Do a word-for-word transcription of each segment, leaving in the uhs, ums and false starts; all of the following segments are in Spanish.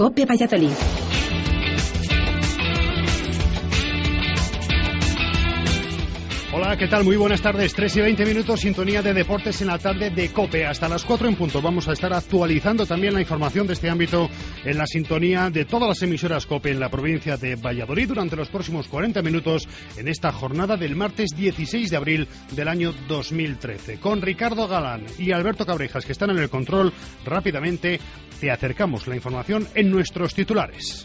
COPE Valladolid. Hola, ¿qué tal? Muy buenas tardes. tres y veinte minutos, sintonía de deportes en la tarde de COPE. Hasta las cuatro en punto vamos a estar actualizando también la información de este ámbito en la sintonía de todas las emisoras COPE en la provincia de Valladolid durante los próximos cuarenta minutos en esta jornada del martes dieciséis de abril del año dos mil trece. Con Ricardo Galán y Alberto Cabrejas, que están en el control, rápidamente te acercamos la información en nuestros titulares.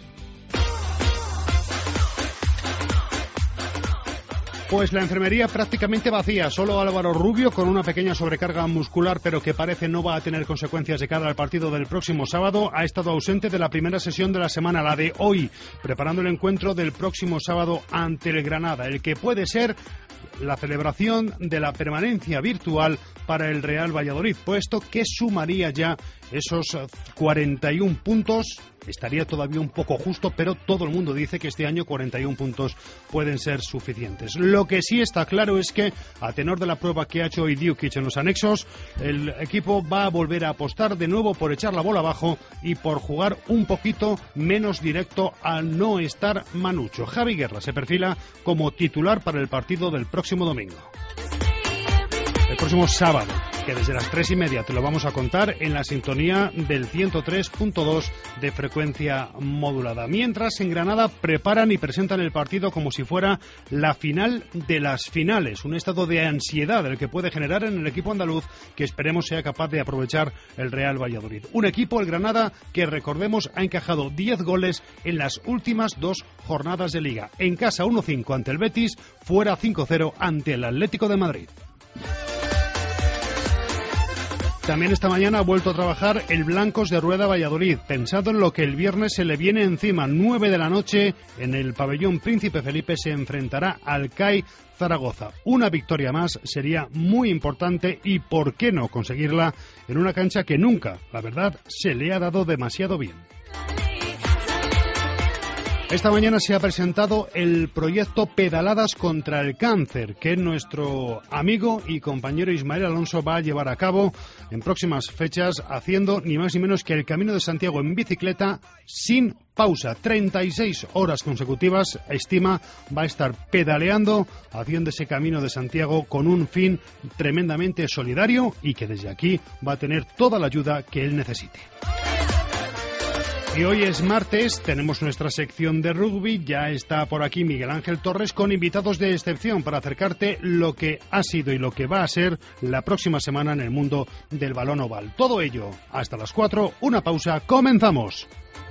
Pues la enfermería prácticamente vacía, solo Álvaro Rubio con una pequeña sobrecarga muscular, pero que parece no va a tener consecuencias de cara al partido del próximo sábado, ha estado ausente de la primera sesión de la semana, la de hoy, preparando el encuentro del próximo sábado ante el Granada, el que puede ser la celebración de la permanencia virtual para el Real Valladolid, puesto que sumaría ya esos cuarenta y un puntos. Estaría todavía un poco justo, pero todo el mundo dice que este año cuarenta y un puntos pueden ser suficientes. Lo que sí está claro es que, a tenor de la prueba que ha hecho hoy Diukic en los anexos, el equipo va a volver a apostar de nuevo por echar la bola abajo y por jugar un poquito menos directo al no estar Manucho. Javi Guerra se perfila como titular para el partido del próximo domingo. El próximo sábado, que desde las tres y media te lo vamos a contar en la sintonía del ciento tres punto dos de frecuencia modulada. Mientras, en Granada preparan y presentan el partido como si fuera la final de las finales. Un estado de ansiedad el que puede generar en el equipo andaluz, que esperemos sea capaz de aprovechar el Real Valladolid. Un equipo, el Granada, que recordemos ha encajado diez goles en las últimas dos jornadas de Liga. En casa uno cinco ante el Betis, fuera cinco cero ante el Atlético de Madrid. También esta mañana ha vuelto a trabajar el Blancos de Rueda Valladolid, pensado en lo que el viernes se le viene encima. nueve de la noche en el pabellón Príncipe Felipe se enfrentará al C A I Zaragoza. Una victoria más sería muy importante y por qué no conseguirla en una cancha que nunca, la verdad, se le ha dado demasiado bien. Esta mañana se ha presentado el proyecto Pedaladas contra el Cáncer, que nuestro amigo y compañero Ismael Alonso va a llevar a cabo en próximas fechas, haciendo ni más ni menos que el Camino de Santiago en bicicleta sin pausa. treinta y seis horas consecutivas, estima, va a estar pedaleando, haciendo ese Camino de Santiago con un fin tremendamente solidario y que desde aquí va a tener toda la ayuda que él necesite. Y hoy es martes, tenemos nuestra sección de rugby, ya está por aquí Miguel Ángel Torres con invitados de excepción para acercarte lo que ha sido y lo que va a ser la próxima semana en el mundo del balón oval. Todo ello hasta las cuatro, una pausa, comenzamos.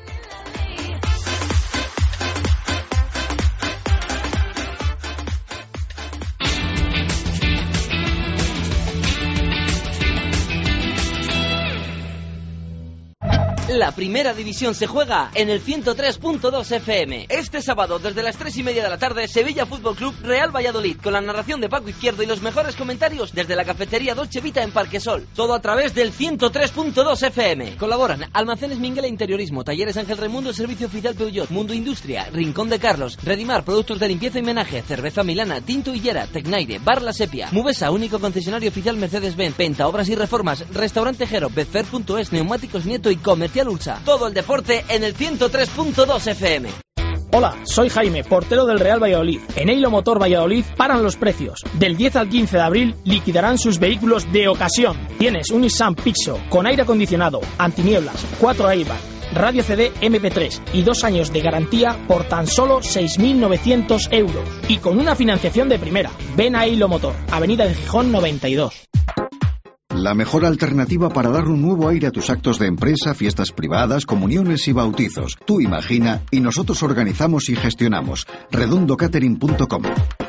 La primera división se juega en el ciento tres punto dos F M. Este sábado, desde las tres y media de la tarde, Sevilla Fútbol Club Real Valladolid, con la narración de Paco Izquierdo y los mejores comentarios desde la cafetería Dolce Vita en Parquesol. Todo a través del ciento tres punto dos F M. Colaboran Almacenes Minguela Interiorismo, Talleres Ángel Raimundo, Servicio Oficial Peugeot, Mundo Industria, Rincón de Carlos, Redimar, Productos de Limpieza y Menaje, Cerveza Milana, Tinto Hillera, Tecnaire, Bar La Sepia, Mubesa, único concesionario oficial Mercedes-Benz, Penta, Obras y Reformas, Restaurante Jero, Betfair punto es, Neumáticos Nieto y Comercial Ursa. Todo el deporte en el ciento tres punto dos F M. Hola, soy Jaime, portero del Real Valladolid. En Eilo Motor Valladolid paran los precios. Del diez al quince de abril liquidarán sus vehículos de ocasión. Tienes un Nissan Pixo con aire acondicionado, antinieblas, cuatro airbag, radio C D M P tres y dos años de garantía por tan solo seis mil novecientos euros. Y con una financiación de primera. Ven a Eilo Motor, Avenida de Gijón noventa y dos. La mejor alternativa para dar un nuevo aire a tus actos de empresa, fiestas privadas, comuniones y bautizos. Tú imagina y nosotros organizamos y gestionamos. redondo catering punto com.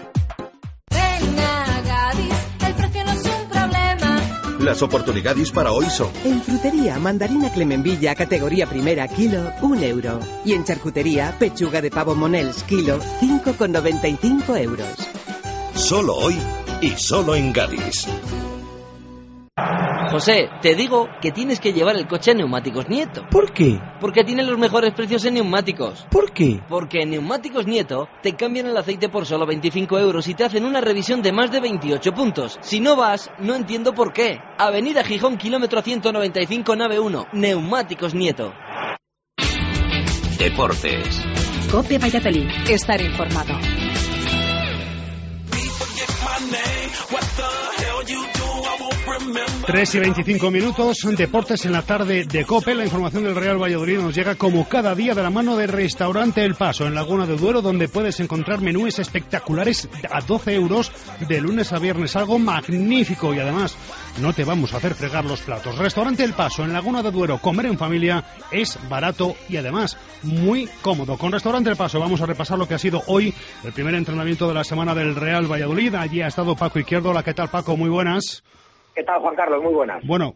Las oportunidades para hoy son: en frutería, mandarina Clemenvilla, categoría primera, kilo, un euro. Y en charcutería, pechuga de pavo Monels, kilo, cinco con noventa y cinco euros. Solo hoy y solo en Gadis. José, te digo que tienes que llevar el coche a Neumáticos Nieto. ¿Por qué? Porque tiene los mejores precios en neumáticos. ¿Por qué? Porque en Neumáticos Nieto te cambian el aceite por solo veinticinco euros y te hacen una revisión de más de veintiocho puntos. Si no vas, no entiendo por qué. Avenida Gijón, kilómetro ciento noventa y cinco, nave uno, Neumáticos Nieto. Deportes. COPE Valladolid. Estar informado. Tres y veinticinco minutos, Deportes en la tarde de COPE. La información del Real Valladolid nos llega como cada día de la mano de Restaurante El Paso, en Laguna de Duero, donde puedes encontrar menúes espectaculares a doce euros de lunes a viernes, algo magnífico, y además no te vamos a hacer fregar los platos. Restaurante El Paso, en Laguna de Duero, comer en familia es barato y además muy cómodo. Con Restaurante El Paso vamos a repasar lo que ha sido hoy el primer entrenamiento de la semana del Real Valladolid. Allí ha estado Paco Izquierdo. Hola, ¿qué tal, Paco? Muy buenas. ¿Qué tal, Juan Carlos? Muy buenas. Bueno,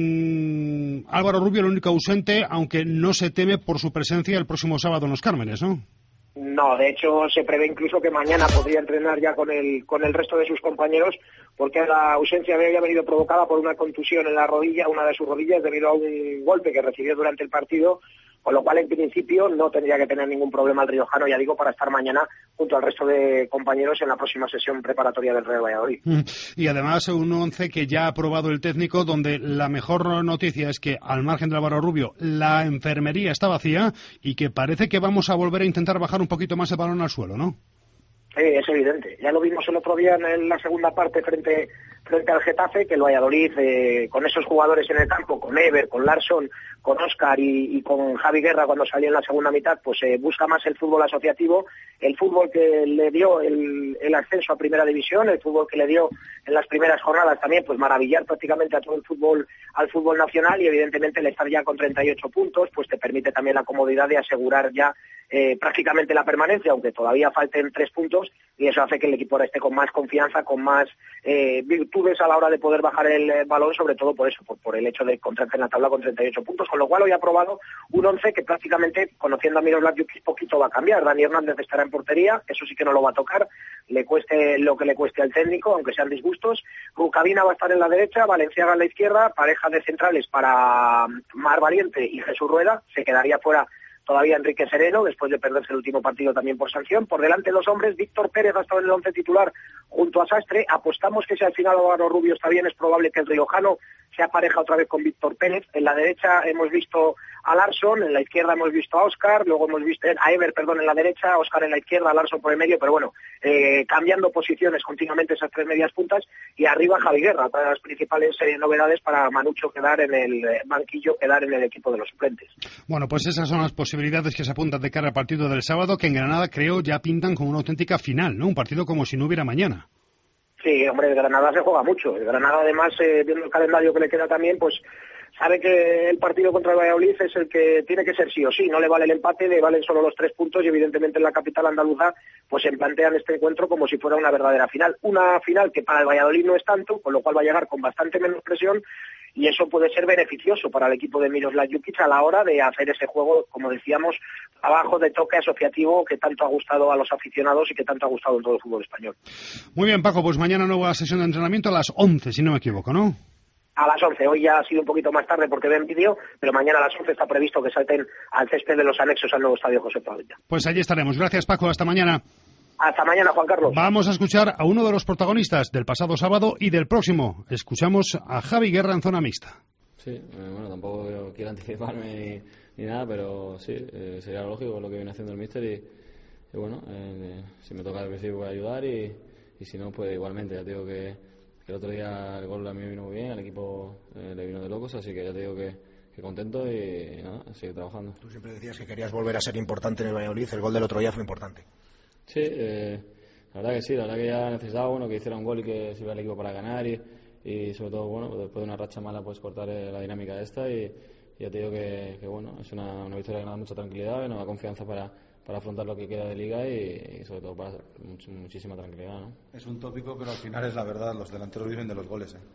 mmm, Álvaro Rubio, el único ausente, aunque no se teme por su presencia el próximo sábado en Los Cármenes, ¿no? No, de hecho se prevé incluso que mañana podría entrenar ya con el con el resto de sus compañeros, porque la ausencia de hoy ha venido provocada por una contusión en la rodilla, una de sus rodillas, debido a un golpe que recibió durante el partido, con lo cual en principio no tendría que tener ningún problema el riojano, ya digo, para estar mañana junto al resto de compañeros en la próxima sesión preparatoria del Real Valladolid. Y además un once que ya ha aprobado el técnico, donde la mejor noticia es que, al margen de Álvaro Rubio, la enfermería está vacía y que parece que vamos a volver a intentar bajar un poquito más el balón al suelo, ¿no? Sí, es evidente. Ya lo vimos el otro día en la segunda parte frente frente al Getafe, que el Valladolid, eh, con esos jugadores en el campo, con Ever, con Larsson, con Óscar y, y con Javi Guerra cuando salió en la segunda mitad, pues eh, busca más el fútbol asociativo, el fútbol que le dio el, el ascenso a Primera División, el fútbol que le dio en las primeras jornadas también, pues maravillar prácticamente a todo el fútbol, al fútbol nacional, y evidentemente el estar ya con treinta y ocho puntos, pues te permite también la comodidad de asegurar ya eh, prácticamente la permanencia, aunque todavía falten tres puntos, y eso hace que el equipo ahora esté con más confianza, con más eh, virtudes a la hora de poder bajar el eh, balón, sobre todo por eso, por, por el hecho de encontrarse en la tabla con treinta y ocho puntos, con lo cual hoy ha probado un once que prácticamente, conociendo a Miroslav Jukic, poquito va a cambiar. Dani Hernández estará en portería, eso sí que no lo va a tocar, le cueste lo que le cueste al técnico, aunque sean disgustos. Rucabina va a estar en la derecha, Valenciaga en la izquierda, pareja de centrales para Mar Valiente y Jesús Rueda, se quedaría fuera todavía Enrique Sereno, después de perderse el último partido también por sanción. Por delante dos hombres, Víctor Pérez ha estado en el once titular junto a Sastre. Apostamos que si al final Álvaro Rubio está bien, es probable que el riojano se apareja otra vez con Víctor Pérez. En la derecha hemos visto a Larsson, en la izquierda hemos visto a Óscar, luego hemos visto a Ever, perdón, en la derecha, Óscar en la izquierda, Larsson por el medio, pero bueno, eh, cambiando posiciones continuamente esas tres medias puntas, y arriba Javi Guerra, otra de las principales eh, novedades para Manucho quedar en el eh, banquillo, quedar en el equipo de los suplentes. Bueno, pues esas son las posibilidades que se apuntan de cara al partido del sábado, que en Granada creo ya pintan como una auténtica final, ¿no? Un partido como si no hubiera mañana. Sí, hombre, el Granada se juega mucho. El Granada, además, eh, viendo el calendario que le queda también, pues sabe que el partido contra el Valladolid es el que tiene que ser sí o sí. No le vale el empate, le valen solo los tres puntos, y evidentemente en la capital andaluza pues se plantean este encuentro como si fuera una verdadera final. Una final que para el Valladolid no es tanto, con lo cual va a llegar con bastante menos presión, y eso puede ser beneficioso para el equipo de Miroslav Jukic a la hora de hacer ese juego, como decíamos, abajo de toque asociativo que tanto ha gustado a los aficionados y que tanto ha gustado en todo el fútbol español. Muy bien, Paco, pues mañana nueva sesión de entrenamiento a las once, si no me equivoco, ¿no? A las once, hoy ya ha sido un poquito más tarde porque ven vídeo, pero mañana a las once está previsto que salten al césped de los anexos al nuevo estadio José Pavilla. Pues allí estaremos. Gracias, Paco, hasta mañana. Hasta mañana, Juan Carlos. Vamos a escuchar a uno de los protagonistas del pasado sábado y del próximo. Escuchamos a Javi Guerra en zona mixta. Sí, eh, bueno, tampoco quiero anticiparme ni, ni nada, pero sí, eh, sería lógico lo que viene haciendo el míster, y, y bueno, eh, si me toca al principio voy a ayudar, y, y si no, pues igualmente. Ya te digo que, que el otro día el gol a mí vino muy bien, al equipo eh, le vino de locos, así que ya te digo que, que contento y, y nada, sigue trabajando. Tú siempre decías que querías volver a ser importante en el Valladolid, el gol del otro día fue importante. Sí, eh, la verdad que sí, la verdad que ya necesitaba uno que hiciera un gol y que sirva al equipo para ganar, y y sobre todo, bueno, después de una racha mala, pues cortar la dinámica esta, y, y ya te digo que, que bueno, es una, una victoria que nos da mucha tranquilidad y nos da confianza para, para afrontar lo que queda de liga, y, y sobre todo para much, muchísima tranquilidad, ¿no? Es un tópico, pero al final es la verdad, los delanteros viven de los goles, ¿eh?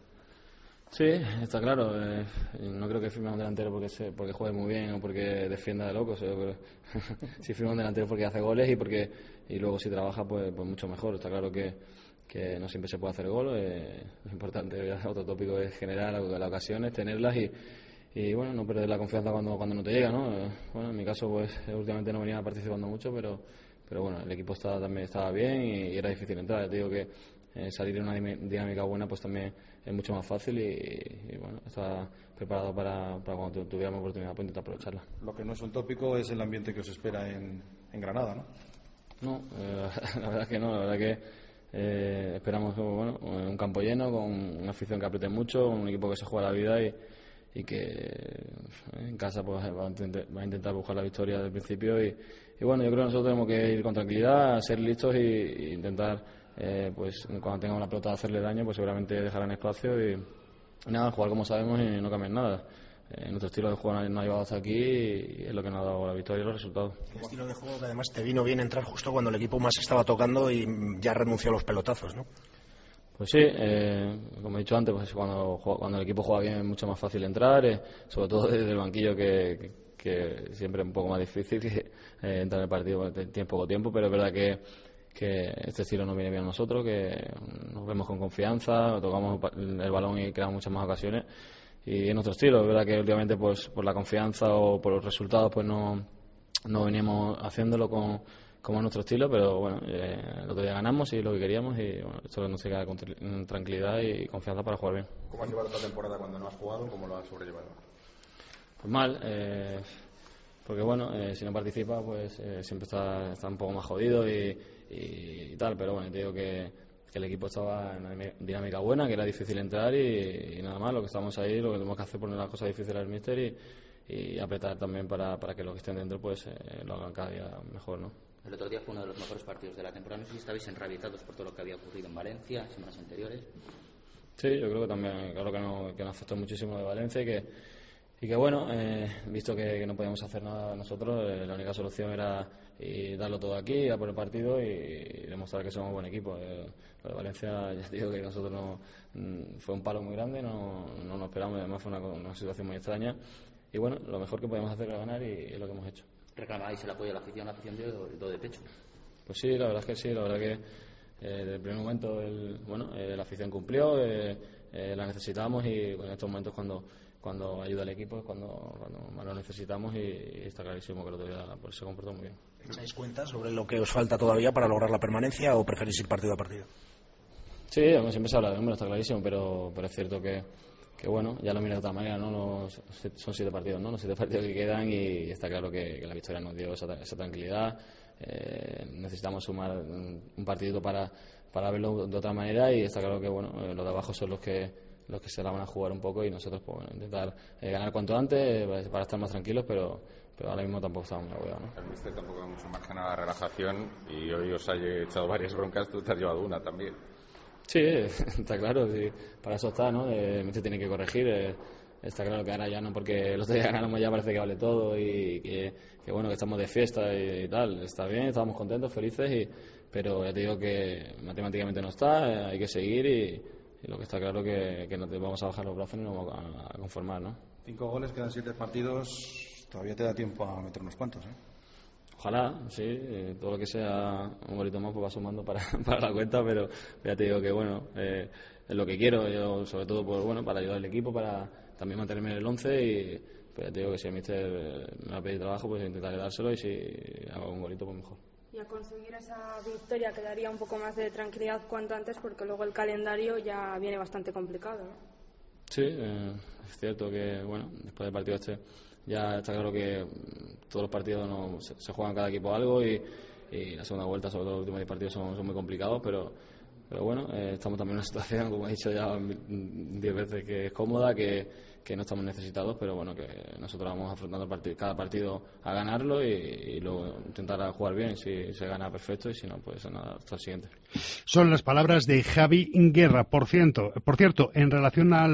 Sí, está claro. Eh, no creo que firme a un delantero porque se, porque juegue muy bien o porque defienda de locos. Yo creo si firma un delantero porque hace goles y porque y luego si trabaja, pues, pues mucho mejor. Está claro que, que no siempre se puede hacer gol. Eh, lo importante, otro tópico es generar las ocasiones, tenerlas y, y bueno, no perder la confianza cuando cuando no te llega, ¿no? Eh, bueno, en mi caso, pues últimamente no venía participando mucho, pero pero bueno, el equipo estaba, también estaba bien y, y era difícil entrar. Te digo que eh, salir en una dinámica buena, pues también es mucho más fácil y, y bueno, está preparado para, para cuando tuviéramos oportunidad pues intentar aprovecharla. Lo que no es un tópico es el ambiente que os espera en, en Granada, ¿no? No, eh, la verdad es que no, la verdad que eh, esperamos bueno, un campo lleno, con una afición que apriete mucho, un equipo que se juega la vida y, y que en casa pues va a, intentar, va a intentar buscar la victoria desde el principio y, y bueno, yo creo que nosotros tenemos que ir con tranquilidad, ser listos y, y intentar eh, pues cuando tengamos la pelota hacerle daño, pues seguramente dejarán espacio y, y nada, jugar como sabemos y no cambiar nada. Eh, nuestro estilo de juego nos ha llevado hasta aquí y es lo que nos ha dado la victoria y los resultados. Un estilo de juego que además te vino bien entrar justo cuando el equipo más estaba tocando y ya renunció a los pelotazos, ¿no? Pues sí, eh, como he dicho antes, pues cuando, cuando el equipo juega bien es mucho más fácil entrar, eh, sobre todo desde el banquillo que, que, que siempre es un poco más difícil que eh, entrar en el partido, tiene poco tiempo, pero es verdad que, que este estilo nos viene bien a nosotros, que nos vemos con confianza, tocamos el balón y creamos muchas más ocasiones. Y es nuestro estilo, es verdad que últimamente pues por la confianza o por los resultados pues no, no veníamos haciéndolo con, como nuestro estilo, pero bueno, eh, el otro día ganamos y es lo que queríamos y bueno, esto nos queda con tranquilidad y confianza para jugar bien. ¿Cómo has llevado esta temporada cuando no has jugado? ¿Cómo lo has sobrellevado? Pues mal, eh, porque bueno, eh, si no participa pues eh, siempre está, está un poco más jodido y, y, y tal, pero bueno, te digo que que el equipo estaba en una dinámica buena, que era difícil entrar y, y nada más, lo que estamos ahí, lo que tenemos que hacer es poner las cosas difíciles al míster y, y apretar también para, para que los que estén dentro pues eh, lo hagan cada día mejor, ¿no? El otro día fue uno de los mejores partidos de la temporada, no sé si estabais enrabietados por todo lo que había ocurrido en Valencia, semanas anteriores. Sí, yo creo que también, claro que, no, que nos afectó muchísimo de Valencia y que, y que bueno, eh, visto que, que no podíamos hacer nada nosotros, eh, la única solución era y darlo todo aquí, ir a por el partido y, y demostrar que somos un buen equipo. Eh, lo de Valencia, ya digo que nosotros no, fue un palo muy grande, no, no nos esperamos, además fue una, una situación muy extraña y bueno, lo mejor que podíamos hacer era ganar y es lo que hemos hecho. ¿Reclamáis el apoyo de la afición, la afición dio do de pecho? Pues sí, la verdad es que sí, la verdad que eh, desde el primer momento el, bueno, eh, la afición cumplió, eh, eh, la necesitábamos y en estos momentos cuando cuando ayuda al equipo es cuando, cuando más lo necesitamos y, y está clarísimo que el otro día pues, se comportó muy bien. ¿Echáis cuenta sobre lo que os falta todavía para lograr la permanencia o preferís ir partido a partido? Sí, siempre se habla de números, está clarísimo, pero, pero es cierto que, que bueno, ya lo mira de otra manera, ¿no? Los, son siete partidos, ¿no? Los siete partidos que quedan y está claro que, que la victoria nos dio esa, esa tranquilidad. Eh, necesitamos sumar un, un partidito para, para verlo de otra manera y está claro que bueno, eh, los de abajo son los que los que se la van a jugar un poco y nosotros pues, bueno, intentar eh, ganar cuanto antes eh, para estar más tranquilos, pero pero ahora mismo tampoco estamos muy agobiados, ¿no? El míster tampoco da mucho margen a la relajación y hoy os ha echado varias broncas, tú te has llevado una también. Sí, está claro, sí, para eso está, ¿no? Eh, el míster tiene que corregir, eh, está claro que ahora ya no, porque los días ganamos ya parece que vale todo y que, que bueno, que estamos de fiesta y, y tal, está bien, estamos contentos, felices, y, pero ya te digo que matemáticamente no está, eh, hay que seguir y Y lo que está claro que, que no te vamos a bajar los brazos ni nos vamos a, a conformar, ¿no? Cinco goles, quedan siete partidos, todavía te da tiempo a meter unos cuantos, ¿eh? Ojalá, sí, eh, todo lo que sea un golito más pues va sumando para, para la cuenta, pero ya te digo que bueno, eh, es lo que quiero, yo sobre todo pues, bueno, para ayudar al equipo, para también mantenerme en el once y pues ya te digo que si el míster me va a pedir trabajo pues intentaré dárselo y si hago un golito pues mejor. Y a conseguir esa victoria que daría un poco más de tranquilidad cuanto antes porque luego el calendario ya viene bastante complicado, ¿no? Sí, eh, es cierto que bueno, después del partido este ya está claro que todos los partidos no, se, se juegan cada equipo algo y, y la segunda vuelta, sobre todo los últimos diez partidos son, son muy complicados, pero pero bueno, eh, estamos también en una situación, como he dicho ya diez veces, que es cómoda, que, que no estamos necesitados, pero bueno, que nosotros vamos afrontando el partido, cada partido a ganarlo y, y luego intentar jugar bien. Si se gana, perfecto, y si no, pues nada, hasta el siguiente. Son las palabras de Javi Guerra. Por cierto, por cierto, en relación a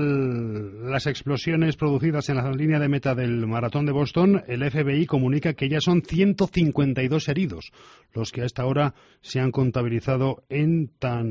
las explosiones producidas en la línea de meta del maratón de Boston, el F B I comunica que ya son ciento cincuenta y dos heridos los que hasta ahora se han contabilizado en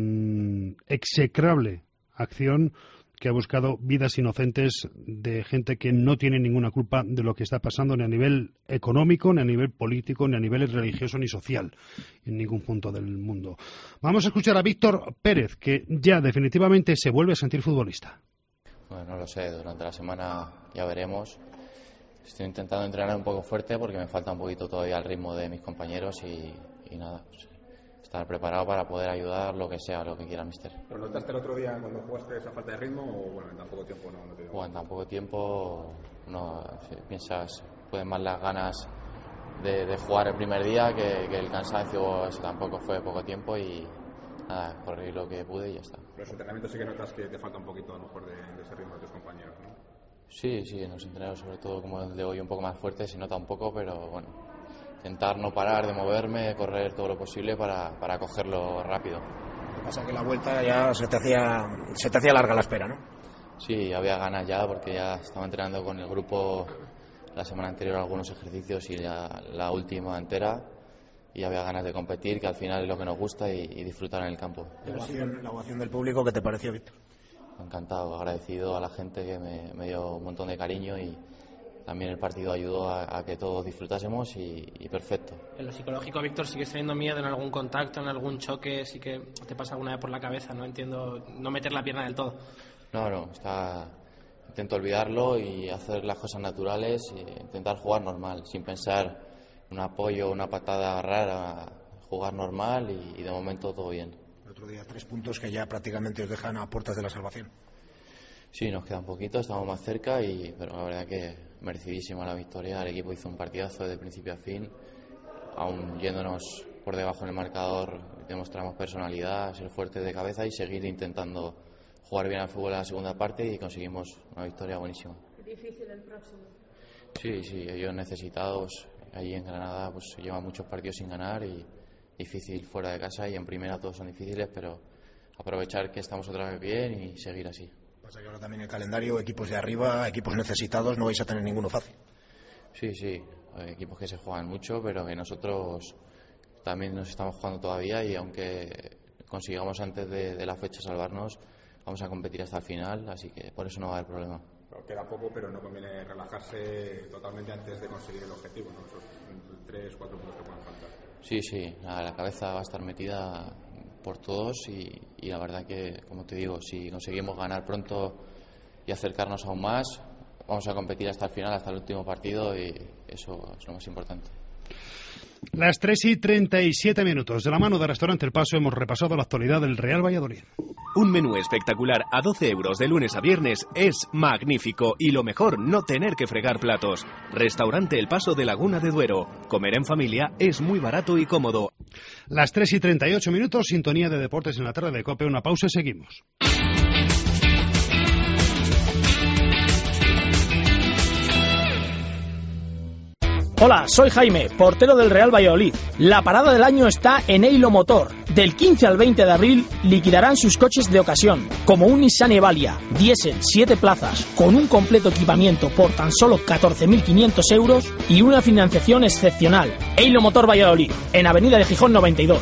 tan execrable acción que ha buscado vidas inocentes de gente que no tiene ninguna culpa de lo que está pasando ni a nivel económico, ni a nivel político, ni a nivel religioso, ni social, en ningún punto del mundo. Vamos a escuchar a Víctor Pérez, que ya definitivamente se vuelve a sentir futbolista. Bueno, no lo sé, durante la semana ya veremos. Estoy intentando entrenar un poco fuerte porque me falta un poquito todavía el ritmo de mis compañeros y, y nada, pues, estar preparado para poder ayudar lo que sea, lo que quiera el míster. ¿Pero notaste el otro día cuando jugaste esa falta de ritmo o bueno, en tan poco tiempo no, no te dio? Bueno, en tan poco tiempo no, si piensas, pueden más las ganas de, de jugar el primer día que, que el cansancio. Eso tampoco fue poco tiempo y nada, corrí lo que pude y ya está. Los entrenamientos sí que notas que te falta un poquito a lo mejor de, de ese ritmo de tus compañeros, ¿no? Sí, sí, en los entrenamientos sobre todo como el de hoy un poco más fuerte se nota un poco, pero bueno, intentar no parar de moverme, correr todo lo posible para, para cogerlo rápido. Lo que pasa es que la vuelta ya se te hacía se te hacía larga la espera, ¿no? Sí, había ganas ya porque ya estaba entrenando con el grupo la semana anterior algunos ejercicios y ya la última entera y había ganas de competir, que al final es lo que nos gusta y, y disfrutar en el campo. La ovación, la ovación del público, ¿qué te pareció, Víctor? Encantado, agradecido a la gente que me, me dio un montón de cariño y también el partido ayudó a, a que todos disfrutásemos y, y perfecto. En lo psicológico, Víctor, ¿sigues teniendo miedo en algún contacto, en algún choque? Sí que te pasa alguna vez por la cabeza, no entiendo, no meter la pierna del todo. No, no, está, intento olvidarlo y hacer las cosas naturales e intentar jugar normal, sin pensar en un apoyo, una patada rara, jugar normal y, y de momento todo bien. El otro día tres puntos que ya prácticamente os dejan a puertas de la salvación. Sí, nos queda un poquito, estamos más cerca, y pero la verdad que merecidísima la victoria. El equipo hizo un partidazo de principio a fin, aún yéndonos por debajo en el marcador, demostramos personalidad, ser fuertes de cabeza y seguir intentando jugar bien al fútbol en la segunda parte y conseguimos una victoria buenísima. Difícil el próximo. Sí, sí, ellos necesitados, allí en Granada pues llevan muchos partidos sin ganar y difícil fuera de casa, y en primera todos son difíciles, pero aprovechar que estamos otra vez bien y seguir así. Pasa que ahora también el calendario, equipos de arriba, equipos necesitados, no vais a tener ninguno fácil. Sí, sí, hay equipos que se juegan mucho, pero que nosotros también nos estamos jugando todavía, y aunque consigamos antes de, de la fecha salvarnos, vamos a competir hasta el final, así que por eso no va a haber problema. Pero queda poco, pero no conviene relajarse totalmente antes de conseguir el objetivo, ¿no? Esos tres, cuatro puntos que puedan faltar. Sí, sí, la, la cabeza va a estar metida por todos y, y la verdad que, como te digo, si conseguimos ganar pronto y acercarnos aún más, vamos a competir hasta el final, hasta el último partido, y eso es lo más importante. Las tres y treinta y siete minutos. De la mano de Restaurante El Paso hemos repasado la actualidad del Real Valladolid. Un menú espectacular a doce euros de lunes a viernes es magnífico, y lo mejor, no tener que fregar platos. Restaurante El Paso de Laguna de Duero. Comer en familia es muy barato y cómodo. Las tres y treinta y ocho minutos, sintonía de deportes en la tarde de COPE. Una pausa y seguimos. Hola, soy Jaime, portero del Real Valladolid. La parada del año está en Eilo Motor. Del quince al veinte de abril liquidarán sus coches de ocasión, como un Nissan Evalia, diésel, siete plazas, con un completo equipamiento por tan solo catorce mil quinientos euros y una financiación excepcional. Eilo Motor Valladolid, en Avenida de Gijón noventa y dos.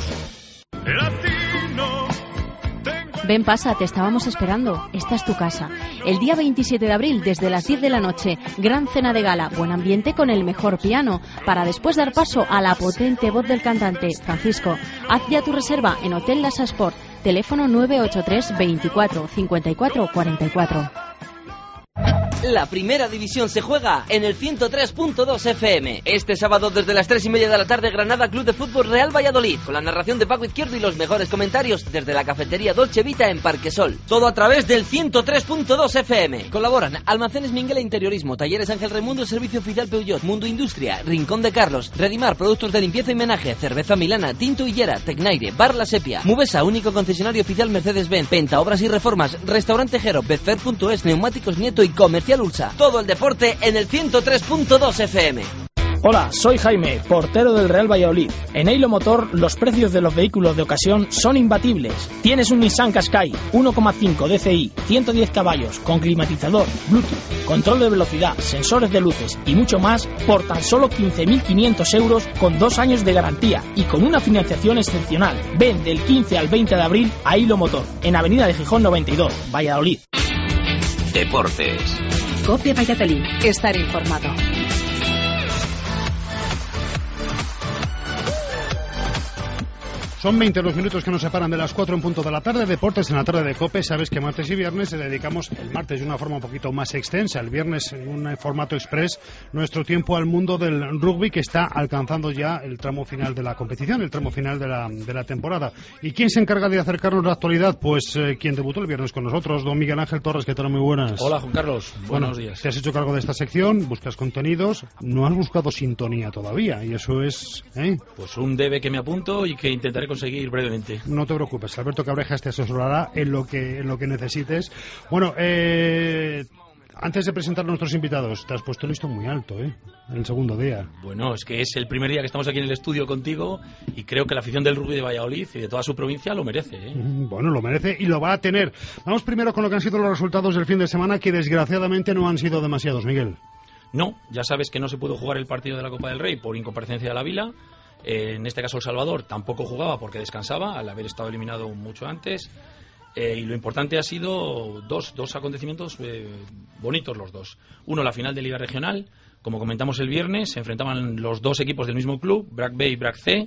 Ven, pasa, te estábamos esperando. Esta es tu casa. El día veintisiete de abril, desde las diez de la noche, gran cena de gala, buen ambiente con el mejor piano, para después dar paso a la potente voz del cantante Francisco. Haz ya tu reserva en Hotel Lasa Sport, teléfono nueve ocho tres veinticuatro cincuenta y cuatro cuarenta y cuatro. La primera división se juega en el ciento tres punto dos F M. Este sábado desde las tres y media de la tarde, Granada Club de Fútbol Real Valladolid, con la narración de Paco Izquierdo y los mejores comentarios desde la cafetería Dolce Vita en Parque Sol. Todo a través del ciento tres punto dos F M. Colaboran Almacenes Minguela Interiorismo, Talleres Ángel Raimundo, Servicio Oficial Peugeot, Mundo Industria, Rincón de Carlos, Redimar, Productos de Limpieza y Menaje, Cerveza Milana, Tinto Hillera, Tecnaire, Bar La Sepia, Mubesa, único concesionario oficial Mercedes-Benz, Penta, Obras y Reformas, Restaurante Jero, Betfair punto es, Neumáticos Nieto y Comercial Ulsa. Todo el deporte en el ciento tres punto dos F M. Hola, soy Jaime, portero del Real Valladolid. En Eilo Motor los precios de los vehículos de ocasión son imbatibles. Tienes un Nissan Qashqai uno coma cinco D C I, ciento diez caballos, con climatizador, Bluetooth, control de velocidad, sensores de luces y mucho más por tan solo quince mil quinientos euros, con dos años de garantía y con una financiación excepcional. Ven del quince al veinte de abril a Eilo Motor, en Avenida de Gijón noventa y dos, Valladolid. Deportes. COPE Valladolid. Estar informado. Son veinte los minutos que nos separan de las cuatro en punto de la tarde. Deportes en la tarde de COPE. Sabes que martes y viernes le dedicamos, el martes de una forma un poquito más extensa, el viernes en un formato express, nuestro tiempo al mundo del rugby, que está alcanzando ya el tramo final de la competición, el tramo final de la, de la temporada. ¿Y quién se encarga de acercarnos la actualidad? Pues eh, quien debutó el viernes con nosotros, don Miguel Ángel Torres. ¿Qué tal? Muy buenas. Hola, Juan Carlos. Buenos bueno, días. Te has hecho cargo de esta sección, buscas contenidos, no has buscado sintonía todavía, y eso es... ¿eh? Pues un debe que me apunto y que intentaré conseguir brevemente. No te preocupes, Alberto Cabrejas te asesorará en lo que en lo que necesites. Bueno, eh, antes de presentar a nuestros invitados, te has puesto listo muy alto, ¿eh? En el segundo día. Bueno, es que es el primer día que estamos aquí en el estudio contigo y creo que la afición del rugby de Valladolid y de toda su provincia lo merece, ¿eh? Bueno, lo merece y lo va a tener. Vamos primero con lo que han sido los resultados del fin de semana, que desgraciadamente no han sido demasiados, Miguel. No, ya sabes que no se pudo jugar el partido de la Copa del Rey por incomparecencia de la Vila. Eh, en este caso El Salvador tampoco jugaba porque descansaba al haber estado eliminado mucho antes, eh, y lo importante ha sido dos, dos acontecimientos eh, bonitos los dos. Uno, la final de Liga Regional, como comentamos el viernes, se enfrentaban los dos equipos del mismo club, B R A C B y B R A C C.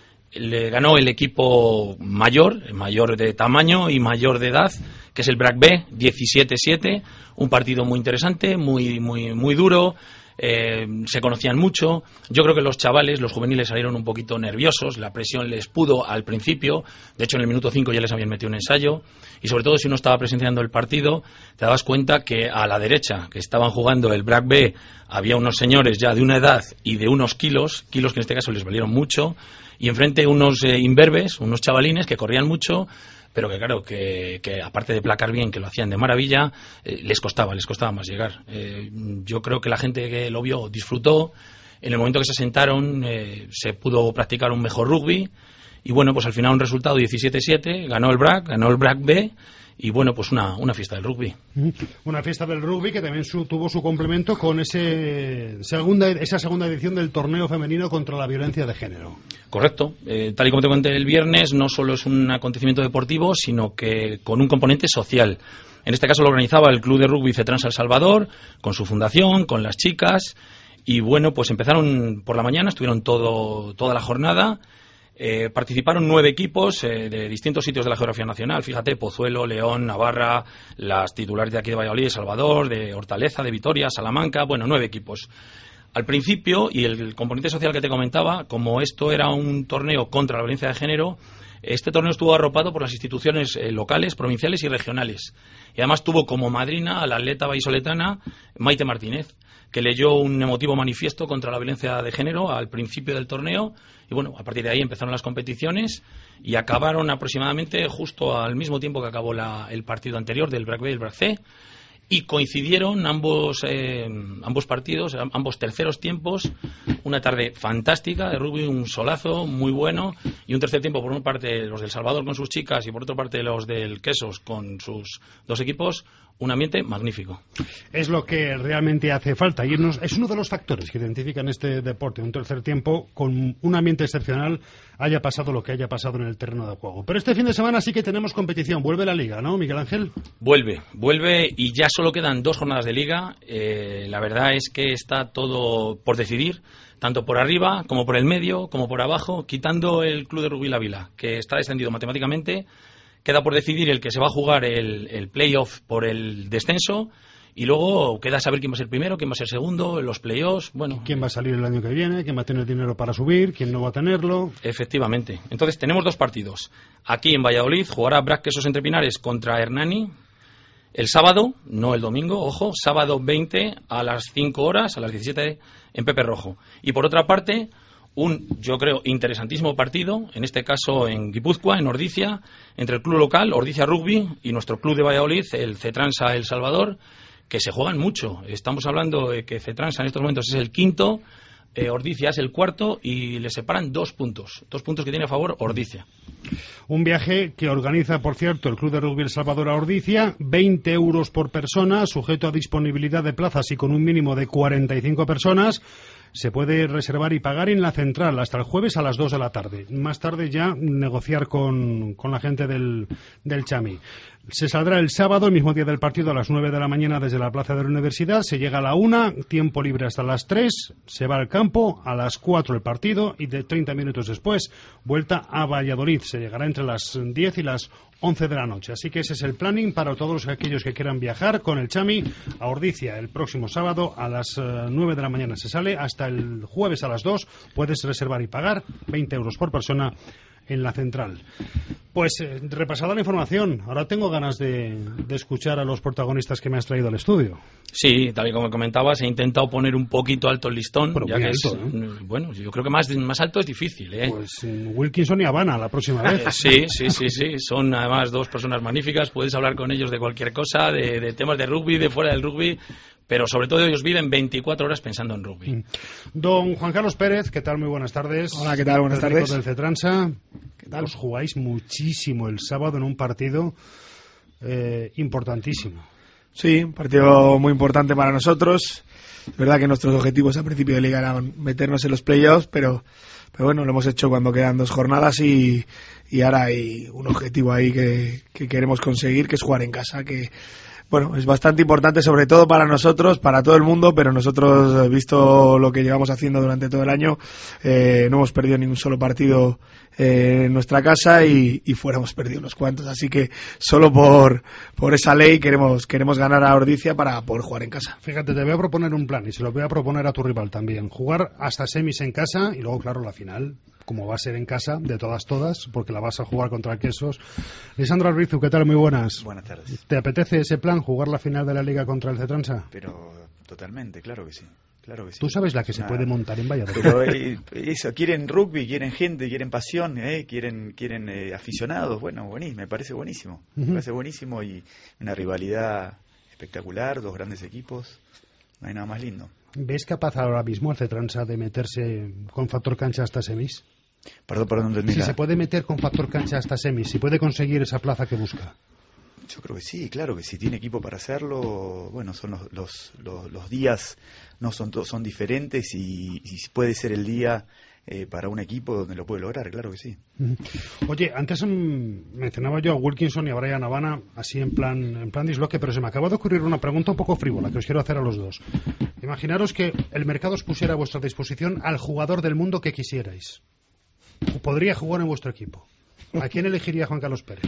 Le ganó el equipo mayor, mayor de tamaño y mayor de edad, que es el B R A C B, diecisiete siete, un partido muy interesante, muy, muy, muy duro. Eh, se conocían mucho. Yo creo que los chavales, los juveniles, salieron un poquito nerviosos. La presión les pudo al principio. De hecho, en el minuto cinco ya les habían metido un ensayo. Y sobre todo, si uno estaba presenciando el partido, te dabas cuenta que a la derecha, que estaban jugando el B R A C B, había unos señores ya de una edad y de unos kilos, kilos que en este caso les valieron mucho, y enfrente unos eh, imberbes, unos chavalines que corrían mucho, pero que claro, que, que aparte de placar bien, que lo hacían de maravilla, eh, les costaba, les costaba más llegar. Eh, yo creo que la gente que lo vio disfrutó. En el momento que se sentaron eh, se pudo practicar un mejor rugby, y bueno, pues al final un resultado diecisiete siete, ganó el B R A C, ganó el B R A C B, y bueno, pues una, una fiesta del rugby. Una fiesta del rugby que también su, tuvo su complemento con ese segunda, esa segunda edición del torneo femenino contra la violencia de género. Correcto. Eh, tal y como te conté el viernes, no solo es un acontecimiento deportivo, sino que con un componente social. En este caso lo organizaba el Club de Rugby Cetrans El Salvador, con su fundación, con las chicas, y bueno, pues empezaron por la mañana, estuvieron todo, toda la jornada. Eh, participaron nueve equipos eh, de distintos sitios de la geografía nacional. Fíjate, Pozuelo, León, Navarra, las titulares de aquí de Valladolid, de Salvador, de Hortaleza, de Vitoria, Salamanca. Bueno, nueve equipos. Al principio, y el componente social que te comentaba, como esto era un torneo contra la violencia de género, este torneo estuvo arropado por las instituciones eh, locales, provinciales y regionales. Y además tuvo como madrina a la atleta vallisoletana Maite Martínez, que leyó un emotivo manifiesto contra la violencia de género al principio del torneo. Y bueno, a partir de ahí empezaron las competiciones y acabaron aproximadamente justo al mismo tiempo que acabó la, el partido anterior del B R A C B y el B R A C C. Y coincidieron ambos eh, ambos partidos, ambos terceros tiempos, una tarde fantástica de rugby, un solazo muy bueno, y un tercer tiempo por una parte los del Salvador con sus chicas y por otra parte los del Quesos con sus dos equipos, un ambiente magnífico. Es lo que realmente hace falta y es uno de los factores que identifican este deporte, un tercer tiempo con un ambiente excepcional, haya pasado lo que haya pasado en el terreno de juego. Pero este fin de semana sí que tenemos competición, vuelve la Liga, ¿no, Miguel Ángel? Vuelve, vuelve y ya solo quedan dos jornadas de Liga. Eh, la verdad es que está todo por decidir, tanto por arriba como por el medio, como por abajo, quitando el Club de Rugby La Vila, que está descendido matemáticamente. Queda por decidir el que se va a jugar el, el playoff por el descenso, y luego queda saber quién va a ser primero, quién va a ser segundo, los playoffs, bueno. ¿Quién va a salir el año que viene? ¿Quién va a tener dinero para subir? ¿Quién no va a tenerlo? Efectivamente. Entonces tenemos dos partidos. Aquí en Valladolid jugará B R A C Quesos Entre Pinares contra Hernani el sábado, no el domingo, ojo, sábado veinte a las cinco horas, a las diecisiete en Pepe Rojo. Y por otra parte, un, yo creo, interesantísimo partido, en este caso en Guipúzcoa, en Ordicia, entre el club local, Ordicia Rugby, y nuestro club de Valladolid, el Cetransa El Salvador, que se juegan mucho. Estamos hablando de que Cetransa en estos momentos es el quinto, eh, Ordicia es el cuarto, y le separan dos puntos, dos puntos que tiene a favor Ordicia. Un viaje que organiza, por cierto, el Club de Rugby El Salvador a Ordicia, veinte euros por persona, sujeto a disponibilidad de plazas y con un mínimo de cuarenta y cinco personas. Se puede reservar y pagar en la central hasta el jueves a las dos de la tarde. Más tarde ya negociar con, con la gente del, del Chami. Se saldrá el sábado, el mismo día del partido, a las nueve de la mañana desde la plaza de la Universidad. Se llega a la una, tiempo libre hasta las tres. Se va al campo, a las cuatro el partido y de treinta minutos después, vuelta a Valladolid. Se llegará entre las diez y las once de la noche. Así que ese es el planning para todos aquellos que quieran viajar con el Chami a Ordicia el próximo sábado a las nueve de la mañana. Se sale hasta el jueves a las dos. Puedes reservar y pagar veinte euros por persona en la central. Pues eh, repasada la información, ahora tengo ganas de, de escuchar a los protagonistas que me has traído al estudio. Sí, tal y como comentabas, he intentado poner un poquito alto el listón. Pero ya muy que alto, es, ¿eh? Bueno, yo creo que más, más alto es difícil, ¿eh? Pues eh, Wilkinson y Habana la próxima vez. Sí, sí, sí, sí. Son además dos personas magníficas. Puedes hablar con ellos de cualquier cosa, de, de temas de rugby, de fuera del rugby. Pero sobre todo ellos viven veinticuatro horas pensando en rugby. Don Juan Carlos Pérez, ¿qué tal? Muy buenas tardes. Hola, ¿qué tal? Buenas Técnico tardes. del Cetransa. ¿Qué tal? Os jugáis muchísimo el sábado en un partido eh, importantísimo. Sí, un partido muy importante para nosotros. Es verdad que nuestros objetivos a principio de liga eran meternos en los playoffs, pero, pero bueno, lo hemos hecho cuando quedan dos jornadas y, y ahora hay un objetivo ahí que, que queremos conseguir, que es jugar en casa, que bueno, es bastante importante sobre todo para nosotros, para todo el mundo, pero nosotros, visto lo que llevamos haciendo durante todo el año, eh, no hemos perdido ningún solo partido eh, en nuestra casa y, y fuera hemos perdido unos cuantos, así que solo por, por esa ley queremos, queremos ganar a Ordicia para poder jugar en casa. Fíjate, te voy a proponer un plan y se lo voy a proponer a tu rival también. Jugar hasta semis en casa y luego, claro, la final, como va a ser en casa, de todas, todas, porque la vas a jugar contra el Quesos. Lisandro Arbizu, ¿qué tal? Muy buenas. Buenas tardes. ¿Te apetece ese plan, jugar la final de la Liga contra el Cetransa? Pero totalmente, claro que sí. Claro que sí. Tú sabes la que se Nah. puede montar en Valladolid. Pero eh, eso, quieren rugby, quieren gente, quieren pasión, eh, quieren quieren eh, aficionados. Bueno, buenísimo, me parece buenísimo. Uh-huh. Me parece buenísimo y una rivalidad espectacular, dos grandes equipos. No hay nada más lindo. ¿Ves capaz ahora mismo el Cetransa de meterse con factor cancha hasta semis? Perdón, perdón, no entendí Si la- se puede meter con factor cancha hasta semis, si puede conseguir esa plaza que busca. Yo creo que sí, claro que si tiene equipo para hacerlo, bueno, son los los, los, los días no son to- son diferentes y, y puede ser el día eh, para un equipo donde lo puede lograr, claro que sí. Ujú. Oye, antes mm, mencionaba yo a Wilkinson y a Brian Habana así en plan en plan disloque, pero se me acaba de ocurrir una pregunta un poco frívola que os quiero hacer a los dos. Imaginaros que el mercado os pusiera a vuestra disposición al jugador del mundo que quisierais. Podría jugar en vuestro equipo. ¿A quién elegiría Juan Carlos Pérez?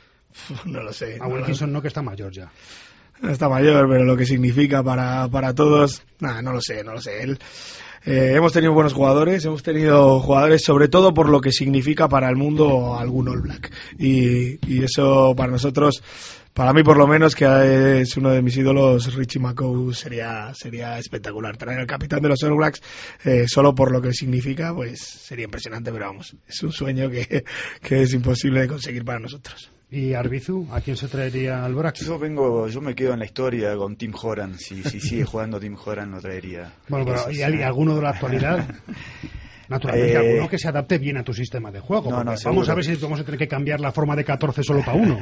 No lo sé. A no lo- Wilkinson no, que está mayor ya. Está mayor, pero lo que significa para, para todos, nada, no lo sé, no lo sé. Él, eh, hemos tenido buenos jugadores, hemos tenido jugadores sobre todo por lo que significa para el mundo algún All Black. Y, y eso para nosotros, para mí por lo menos, que es uno de mis ídolos, Richie McCaw, sería, sería espectacular. Traer al capitán de los All Blacks, eh, solo por lo que significa, pues sería impresionante, pero vamos, es un sueño que, que es imposible de conseguir para nosotros. ¿Y Arbizu? ¿A quién se traería al Brax? Yo vengo, yo me quedo en la historia con Tim Horan. Si, si sigue jugando Tim Horan, lo traería. Bueno, pero Cosas, ¿y al- y alguno de la actualidad? Naturalmente, Eh, alguno que se adapte bien a tu sistema de juego. No, porque no, vamos seguro. a ver si vamos a tener que cambiar la forma de catorce solo para uno.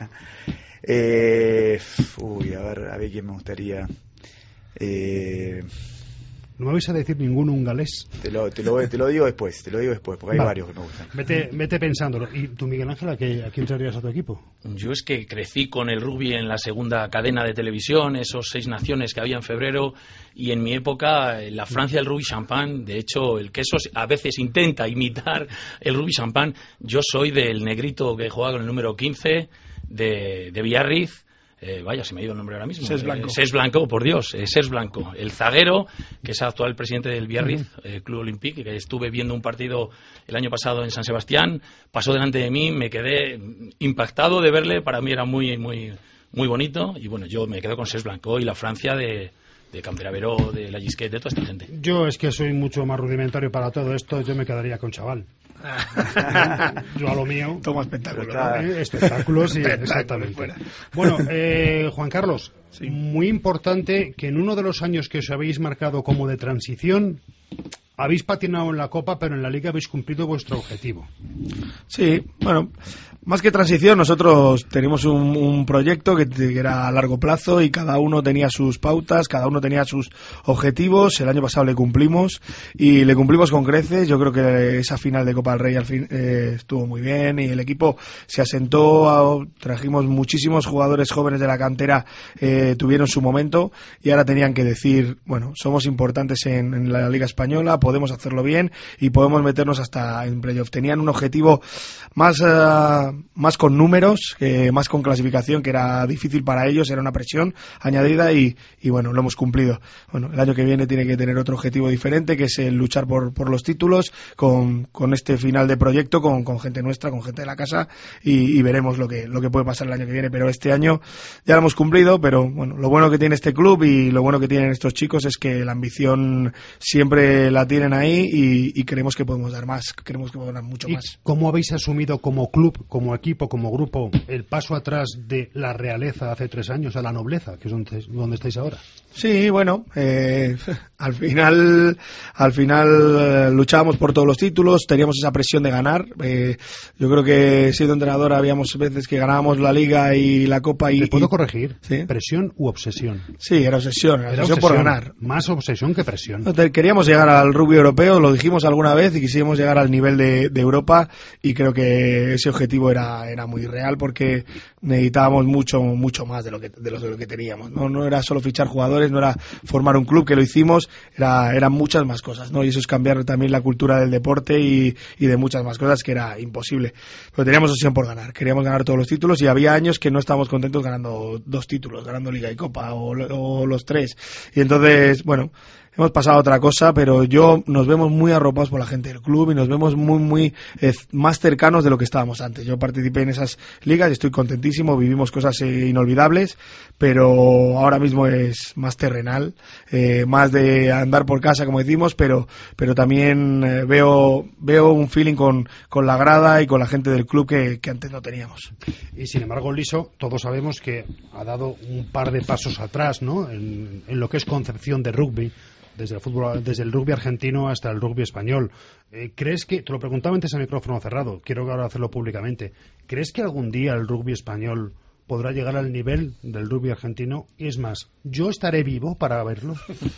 Eh, uy, a ver, a ver quién me gustaría. Eh, No me vais a decir ningún ungalés. te, lo, te, lo, te lo digo después, te lo digo después, porque hay Vale. varios que me gustan. Vete, vete pensándolo. ¿Y tú, Miguel Ángel, a, qué, a quién traerías a tu equipo? Yo es que crecí con el rugby en la segunda cadena de televisión, esos seis naciones que había en febrero, y en mi época en la Francia el rugby champán, de hecho el queso a veces intenta imitar el rugby champán. Yo soy del negrito que juega con el número quince de, de Biarritz. Eh, vaya, se me ha ido el nombre ahora mismo. Ses Blanco. Eh, Ses Blanco, por Dios, eh, Ses Blanco. El zaguero, que es actual presidente del Biarritz, eh, Club Olympique, que estuve viendo un partido el año pasado en San Sebastián, pasó delante de mí, me quedé impactado de verle, para mí era muy muy muy bonito, y bueno, yo me quedo con Ses Blanco y la Francia de, de Camperavero, de la Gisquet, de toda esta gente. Yo es que soy mucho más rudimentario para todo esto, yo me quedaría con Chaval. Yo a lo mío. Toma espectáculo, ¿no? ¿no? Eh, Espectáculos, sí, Espectáculo, exactamente. fuera. Bueno, eh, Juan Carlos, muy importante que en uno de los años que os habéis marcado como de transición Habéis patinado en la Copa, pero en la Liga habéis cumplido vuestro objetivo. Sí, bueno, más que transición, nosotros teníamos un, un proyecto que, que era a largo plazo y cada uno tenía sus pautas, cada uno tenía sus objetivos. El año pasado le cumplimos y le cumplimos con creces. Yo creo que esa final de Copa del Rey al fin eh, estuvo muy bien y el equipo se asentó. A, trajimos muchísimos jugadores jóvenes de la cantera, eh, tuvieron su momento y ahora tenían que decir, bueno, somos importantes en, en la Liga Española, podemos hacerlo bien y podemos meternos hasta en playoff. Tenían un objetivo más, uh, más con números, que más con clasificación, que era difícil para ellos, era una presión añadida y, y bueno, lo hemos cumplido. Bueno, el año que viene tiene que tener otro objetivo diferente, que es el luchar por, por los títulos, con, con este final de proyecto, con, con gente nuestra, con gente de la casa y, y veremos lo que, lo que puede pasar el año que viene, pero este año ya lo hemos cumplido. Pero bueno, lo bueno que tiene este club y lo bueno que tienen estos chicos es que la ambición siempre la tienen ahí y, y creemos que podemos dar más, creemos que podemos dar mucho ¿Y más. cómo habéis asumido como club, como equipo, como grupo, el paso atrás de la realeza hace tres años a la nobleza, que es donde, donde estáis ahora? Sí, bueno, eh, al final al final eh, luchábamos por todos los títulos, teníamos esa presión de ganar. Eh, yo creo que siendo entrenador habíamos veces que ganábamos la Liga y la Copa y... ¿Te puedo corregir? ¿Sí? ¿Presión u obsesión? Sí, era obsesión, era, era obsesión, obsesión por ganar. Más obsesión que presión. Queríamos llegar al rugby europeo, lo dijimos alguna vez, y quisimos llegar al nivel de, de Europa, y creo que ese objetivo era, era muy real porque necesitábamos mucho mucho más de lo que de lo, de lo que teníamos. No, no era solo fichar jugadores, no era formar un club, que lo hicimos, era eran muchas más cosas, ¿no? Y eso es cambiar también la cultura del deporte y, y de muchas más cosas, que era imposible. Pero teníamos opción por ganar, queríamos ganar todos los títulos y había años que no estábamos contentos ganando dos títulos, ganando Liga y Copa o, o los tres. Y entonces, bueno, hemos pasado a otra cosa, pero yo nos vemos muy arropados por la gente del club y nos vemos muy, muy eh, más cercanos de lo que estábamos antes. Yo participé en esas ligas y estoy contentísimo, vivimos cosas eh, inolvidables, pero ahora mismo es más terrenal, eh, más de andar por casa, como decimos, pero pero también eh, veo veo un feeling con, con la grada y con la gente del club que, que antes no teníamos. Y sin embargo, Liso, todos sabemos que ha dado un par de pasos atrás, ¿no?, en, en lo que es concepción de rugby. Desde el fútbol, desde el rugby argentino hasta el rugby español. Eh, ¿Crees que, te lo preguntaba antes a micrófono cerrado, quiero ahora hacerlo públicamente, ¿crees que algún día el rugby español podrá llegar al nivel del rugby argentino? Y es más, ¿yo estaré vivo para verlo?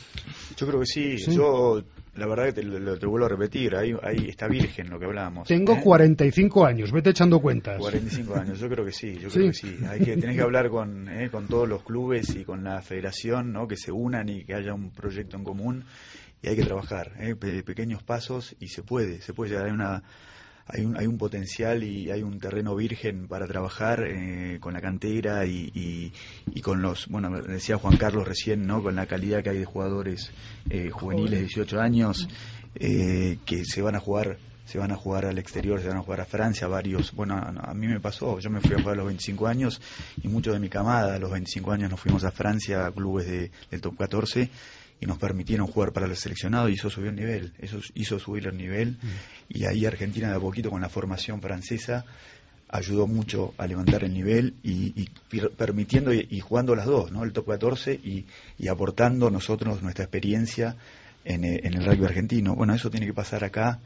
Yo creo que sí. ¿Sí? Yo, la verdad que te, lo, te vuelvo a repetir, ahí, ahí está virgen lo que hablábamos. Tengo ¿eh? cuarenta y cinco años, vete echando cuentas. cuarenta y cinco años, yo creo que sí, yo ¿Sí? creo que sí. Hay que, tenés que hablar con, eh, con todos los clubes y con la federación, ¿no?, que se unan y que haya un proyecto en común. Y hay que trabajar, ¿eh? Pe- pequeños pasos, y se puede, se puede llegar. Hay una, hay un, hay un potencial y hay un terreno virgen para trabajar eh, con la cantera y, y, y con los, bueno, decía Juan Carlos recién, ¿no?, con la calidad que hay de jugadores eh, juveniles de dieciocho años eh, que se van a jugar, se van a jugar al exterior, se van a jugar a Francia, varios. Bueno, a, a mí me pasó, yo me fui a jugar a los veinticinco años y muchos de mi camada a los veinticinco años nos fuimos a Francia a clubes de, del top catorce. Y nos permitieron jugar para los seleccionados y eso subió el nivel, eso hizo subir el nivel. Mm. Y ahí Argentina de a poquito con la formación francesa ayudó mucho a levantar el nivel y, y permitiendo y, y jugando las dos, ¿no?, el top catorce y, y aportando nosotros nuestra experiencia en, en el rugby argentino. Bueno, eso tiene que pasar acá,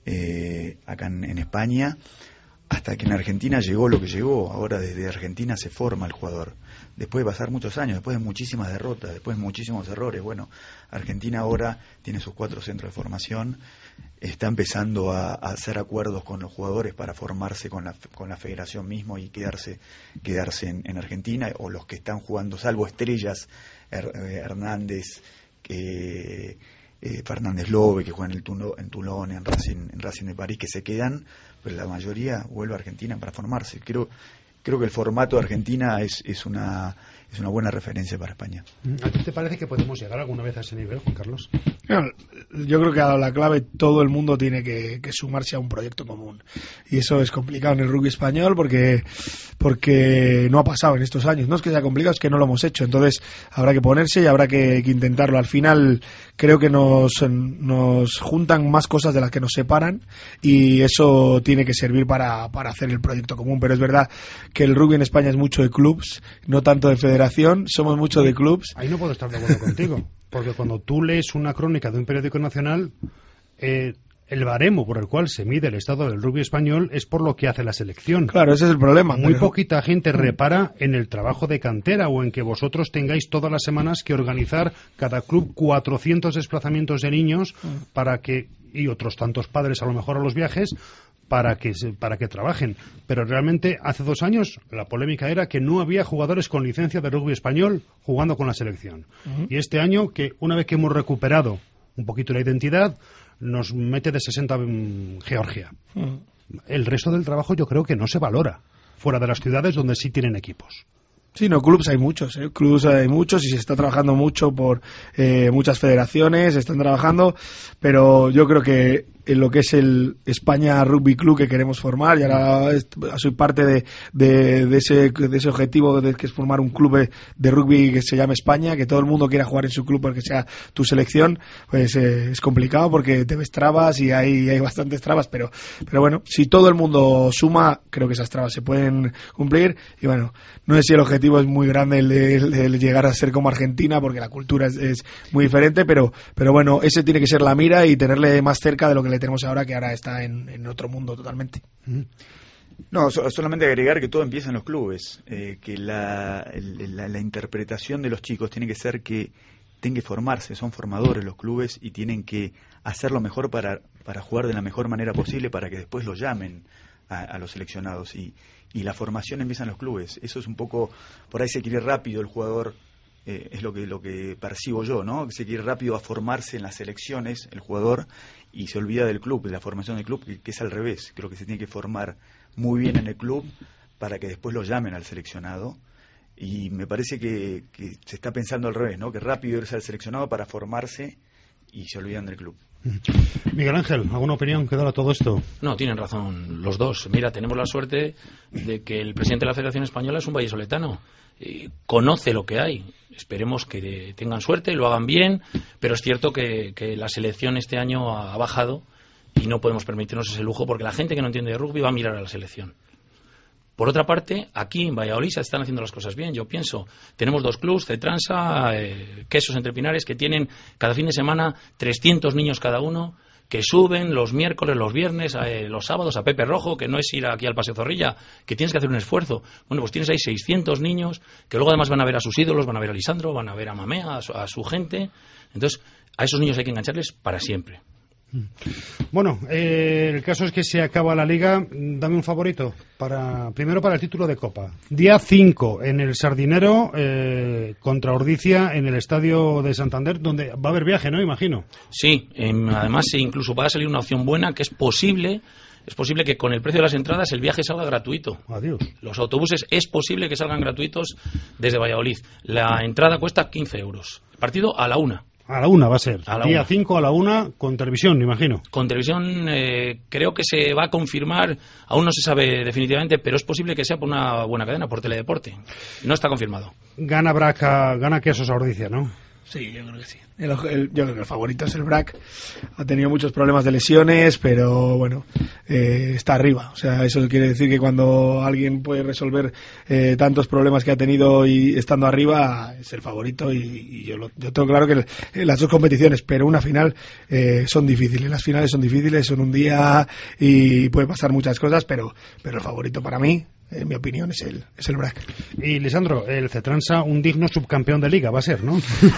eh, acá en, en España, hasta que en Argentina llegó lo que llegó. Ahora desde Argentina se forma el jugador. Después de pasar muchos años, después de muchísimas derrotas, después de muchísimos errores. Bueno, Argentina ahora tiene sus cuatro centros de formación, está empezando a, a hacer acuerdos con los jugadores para formarse con la, con la federación mismo y quedarse quedarse en, en Argentina, o los que están jugando, salvo estrellas, Her, eh, Hernández, eh, eh, Fernández Lobe, que juegan en, el Tulo, en Toulon, en Racing, en Racing de París, que se quedan, pero la mayoría vuelve a Argentina para formarse. Creo Creo que el formato de Argentina es, es, una, es una buena referencia para España. ¿A ti te parece que podemos llegar alguna vez a ese nivel, Juan Carlos? Bueno, yo creo que a la clave todo el mundo tiene que, que sumarse a un proyecto común. Y eso es complicado en el rugby español porque, porque no ha pasado en estos años. No es que sea complicado, es que no lo hemos hecho. Entonces habrá que ponerse y habrá que, que intentarlo. Al final creo que nos, nos juntan más cosas de las que nos separan y eso tiene que servir para, para hacer el proyecto común. Pero es verdad que el rugby en España es mucho de clubs, no tanto de federación, somos mucho de clubs. Ahí no puedo estar de acuerdo contigo, porque cuando tú lees una crónica de un periódico nacional, eh, el baremo por el cual se mide el estado del rugby español es por lo que hace la selección. Claro, ese es el problema. Muy pero... poquita gente repara en el trabajo de cantera o en que vosotros tengáis todas las semanas que organizar cada club cuatrocientos desplazamientos de niños para que, y otros tantos padres a lo mejor a los viajes, para que para que trabajen. Pero realmente hace dos años la polémica era que no había jugadores con licencia de rugby español jugando con la selección. Uh-huh. Y este año, que una vez que hemos recuperado un poquito la identidad, nos mete de sesenta um, Georgia. Uh-huh. El resto del trabajo yo creo que no se valora fuera de las ciudades donde sí tienen equipos. Sí, no, clubs hay muchos, ¿eh? Clubs hay muchos y se está trabajando mucho por eh, muchas federaciones, están trabajando, pero yo creo que en lo que es el España Rugby Club que queremos formar, y ahora soy parte de, de, de, ese, de ese objetivo de que es formar un club de rugby que se llame España, que todo el mundo quiera jugar en su club porque sea tu selección, pues eh, es complicado porque te ves trabas y hay, hay bastantes trabas, pero, pero bueno, si todo el mundo suma, creo que esas trabas se pueden cumplir, y bueno, no sé si el objetivo es muy grande el de, el de llegar a ser como Argentina porque la cultura es, es muy diferente, pero, pero bueno, ese tiene que ser la mira y tenerle más cerca de lo que le tenemos ahora, que ahora está en, en otro mundo totalmente. No, so, solamente agregar que todo empieza en los clubes, eh, que la, la, la interpretación de los chicos tiene que ser que tienen que formarse, son formadores los clubes y tienen que hacer lo mejor para, para jugar de la mejor manera posible para que después los llamen a, a los seleccionados, y, y la formación empieza en los clubes. Eso es un poco, por ahí se quiere rápido el jugador. Eh, es lo que lo que percibo yo, ¿no? Que se quiere rápido a formarse en las selecciones el jugador y se olvida del club, de la formación del club, que, que es al revés. Creo que se tiene que formar muy bien en el club para que después lo llamen al seleccionado, y me parece que, que se está pensando al revés, ¿no? Que rápido irse al seleccionado para formarse y se olvidan del club. Miguel Ángel, ¿alguna opinión que dar a todo esto? No, tienen razón los dos. Mira, tenemos la suerte de que el presidente de la Federación Española es un vallisoletano. Eh, conoce lo que hay. Esperemos que tengan suerte y lo hagan bien, pero es cierto que, que la selección este año ha, ha bajado y no podemos permitirnos ese lujo porque la gente que no entiende de rugby va a mirar a la selección. Por otra parte, aquí en Valladolid se están haciendo las cosas bien. Yo pienso, tenemos dos clubs, Cetransa, eh, Quesos Entre Pinares, que tienen cada fin de semana trescientos niños cada uno, que suben los miércoles, los viernes, eh, los sábados a Pepe Rojo, que no es ir aquí al Paseo Zorrilla, que tienes que hacer un esfuerzo. Bueno, pues tienes ahí seiscientos niños, que luego además van a ver a sus ídolos, van a ver a Lisandro, van a ver a Mamea, a su, a su gente. Entonces, a esos niños hay que engancharles para siempre. Bueno, eh, el caso es que se acaba la liga. Dame un favorito para primero para el título de Copa. Día cinco en el Sardinero eh, contra Ordicia en el Estadio de Santander, donde va a haber viaje, ¿no? Imagino. Sí, eh, además incluso va a salir una opción buena, que es posible es posible que con el precio de las entradas el viaje salga gratuito. Adiós. Los autobuses es posible que salgan gratuitos desde Valladolid. La entrada cuesta quince euros. El partido a la una. A la una va a ser. A la Día una. cinco a la una con televisión, me imagino. Con televisión eh, creo que se va a confirmar, aún no se sabe definitivamente, pero es posible que sea por una buena cadena, por Teledeporte. No está confirmado. Gana Braca, gana Quesos a Ordicia, ¿no? Sí, yo creo que sí. El, el, yo creo que el favorito es el Brac. Ha tenido muchos problemas de lesiones, pero bueno, eh, está arriba. O sea, eso quiere decir que cuando alguien puede resolver eh, tantos problemas que ha tenido y estando arriba, es el favorito. Y, y yo, lo, yo tengo claro que el, las dos competiciones, pero una final, eh, son difíciles. Las finales son difíciles, son un día y puede pasar muchas cosas, pero, pero el favorito para mí, en mi opinión, es el es el Brac. Y Lisandro, el Cetransa, un digno subcampeón de liga va a ser, ¿no?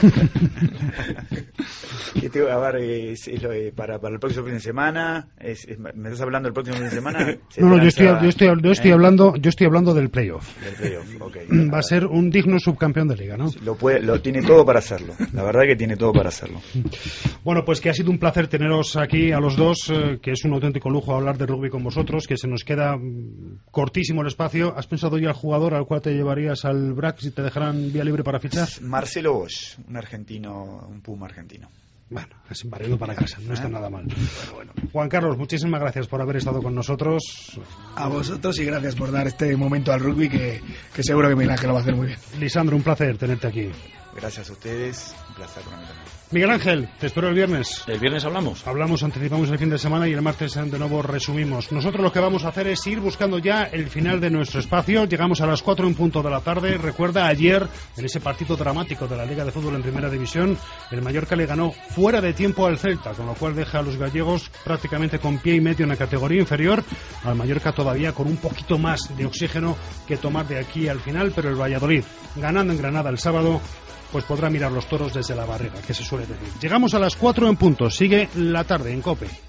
¿Qué te, a ver, es, es lo, eh, para, para el próximo fin de semana, es, es, ¿me estás hablando del próximo fin de semana? No, no, yo estoy, yo estoy, yo estoy ¿eh? hablando, yo estoy hablando del playoff. Del playoff, okay. Va a ser un digno subcampeón de liga, ¿no? Lo puede, lo tiene todo para hacerlo. La verdad que tiene todo para hacerlo. Bueno, pues que ha sido un placer teneros aquí a los dos, eh, que es un auténtico lujo hablar de rugby con vosotros, que se nos queda mm, cortísimo el espacio. ¿Has pensado ya al jugador al cual te llevarías al Brac si te dejaran vía libre para fichar? Marcelo Bosch, un argentino, un puma argentino. Bueno, es barriendo para casa, no está nada mal. Bueno, bueno. Juan Carlos, muchísimas gracias por haber estado con nosotros. A vosotros y gracias por dar este momento al rugby que, que seguro que Miguel Ángel lo va a hacer muy bien. Lisandro, un placer tenerte aquí. Gracias a ustedes, un placer para mí también. Miguel Ángel, te espero el viernes. ¿El viernes hablamos? Hablamos, anticipamos el fin de semana y el martes de nuevo resumimos. Nosotros lo que vamos a hacer es ir buscando ya el final de nuestro espacio. Llegamos a las cuatro en punto de la tarde. Recuerda, ayer, en ese partido dramático de la Liga de Fútbol en Primera División, el Mallorca le ganó fuera de tiempo al Celta, con lo cual deja a los gallegos prácticamente con pie y medio en la categoría inferior, al Mallorca todavía con un poquito más de oxígeno que tomar de aquí al final, pero el Valladolid, ganando en Granada el sábado, pues podrá mirar los toros desde la barrera, que se suele decir. Llegamos a las cuatro en punto, sigue la tarde en COPE.